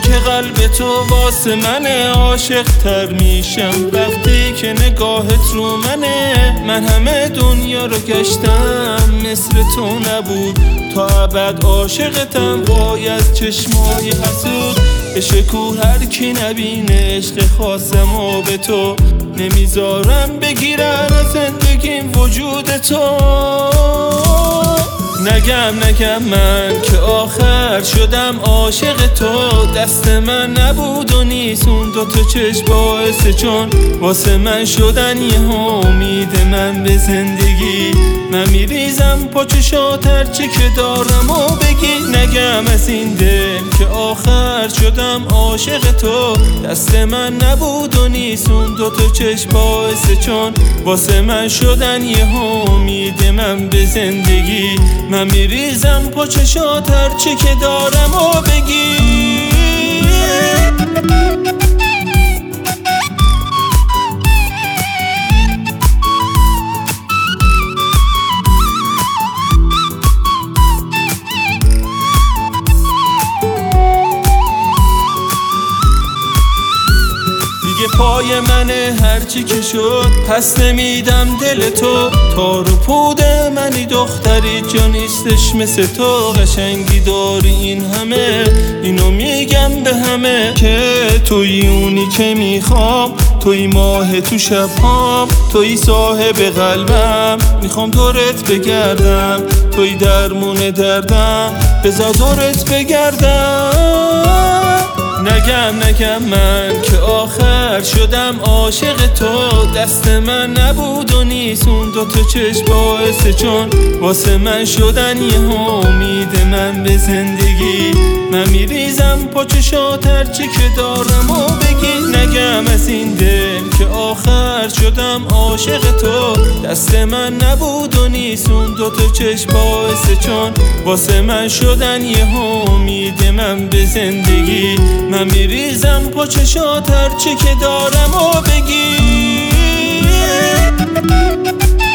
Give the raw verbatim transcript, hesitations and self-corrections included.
که قلب تو واسه منه، عاشق تر میشم وقتی که نگاهت رو منه. من همه دنیا رو گشتم مثل تو نبود، تا ابد عاشقتم وای از چشمای حسود. بشکو هر کی نبینه عشق خاصم و به تو، نمیذارم بگیرن از زندگیم وجود تو. نگم نگم من که آخر شدم عاشق تو، دست من نبود و نیست اون دوتا چشم باعثه، چون واسه من شدن یه امید من به زندگی. من میریزم پا چشات هرچی که دارم و بگی. نگم از این دل که آخر شدم عاشق تو، دست من نبود و نیست اون دوتا چشم باعثه، چون واسه من شدن یه امید من به زندگی. من میریزم پا چشات هرچی که دارم و بگی. پای منه هرچی که شد پس نمیدم دل تو. تار و پود منی دختری جا نیستش مثل تو. قشنگی داری این همه، اینو میگم به همه که توی اونی که میخوام. توی ماه تو شبهام، توی صاحب قلبم. میخوام دورت بگردم، توی درمون دردم، بذار دورت بگردم. نگم نگم من که آخر شدم عاشق تو، دست من نبود و نیست اون دوتا چشم باعثه، چون واسه من شدن یه امید من به زندگی. من میریزم پا چشات هرچی که دارم و بگی. نگم از این دل که آخر شدم عاشق تو، دست من نبود و نیست اون دوتا چشم باعثه، چون واسه من شدن یه امید من به زندگی. من میریزم پا چشات هرچی که دارم و بگی.